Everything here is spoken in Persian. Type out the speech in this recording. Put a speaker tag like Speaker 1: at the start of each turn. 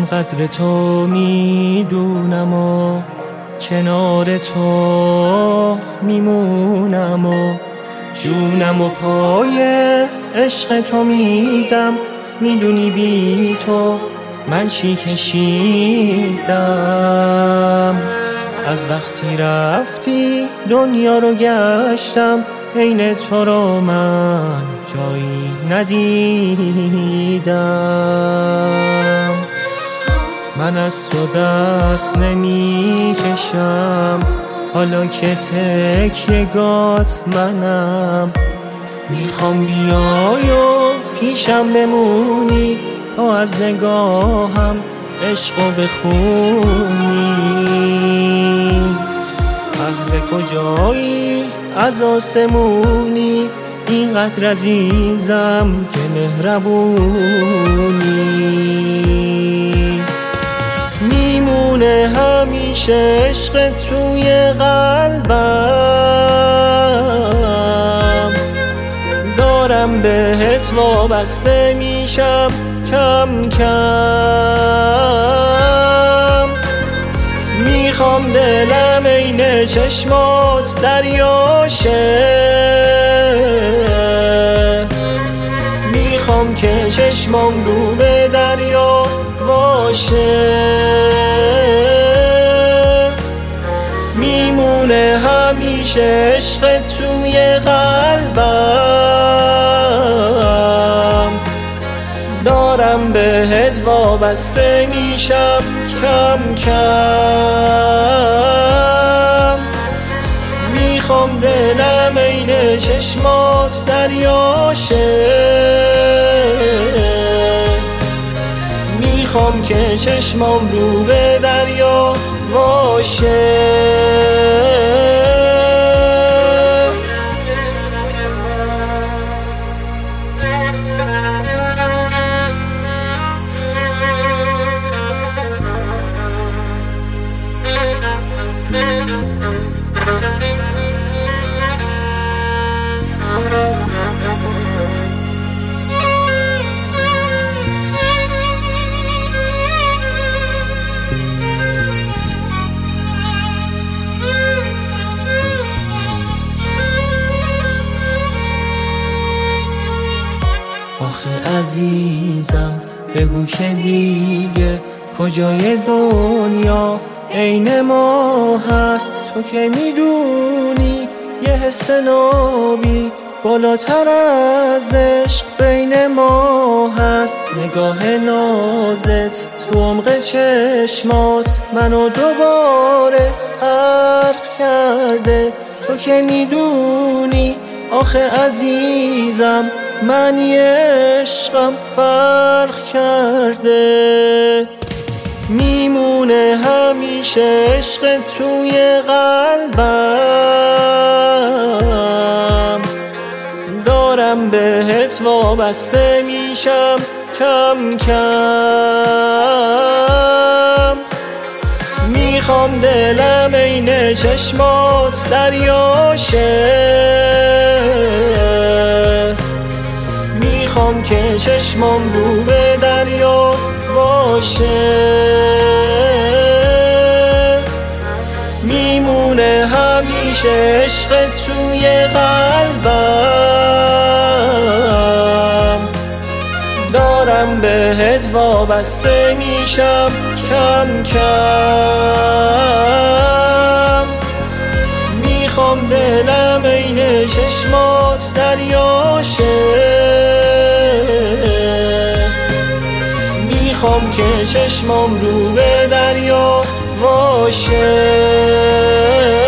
Speaker 1: من قدر تو میدونم و کنار تو میمونم و جونم و پای عشق تو میدم. میدونی بی تو من چی کشیدم. از وقتی رفتی دنیا رو گشتم، عین تو رو من جایی ندیدم. من از تو دست نمی کشم، حالا که تکیه‌گات منم. میخوام بیای و پیشم بمونی، تا از نگاهم عشقو بخونی. اهل کجایی از آسمونی، اینقدر عزیزم که مهربونی. میمونه همیشه عشق توی قلبم، دارم بهت وابسته میشم کم کم. میخوام دلم عین چشمات دریاشه، میخوام که چشمام رو به دریا باشه. میمونه همیشه عشق توی قلبم، دارم بهت وابسته میشم کم کم. میخوام دلم عین چشمات دریاشه، میخوام که چشمام رو به دریا باشه. آخه عزیزم بگو که دیگه کجای دنیا عین ما هست. تو که میدونی یه حس نابی بالاتر از عشق بین ما هست. نگاه نازت تو عمق چشمات منو دوباره غرق کرده. تو که میدونی آخه عزیزم من یه عشقم فرق کرده. میمونه همیشه عشق توی قلبم، دارم بهت وابسته میشم کم کم. میخوام دلم عین چشمات دریاشه، میخوام که چشمام رو به دریا باشه. میمونه همیشه عشق توی قلبم، دارم بهت وابسته میشم کم کم. میخوام دلم عین چشمات دریاشه، میخوام که چشمام رو به دریا باشه.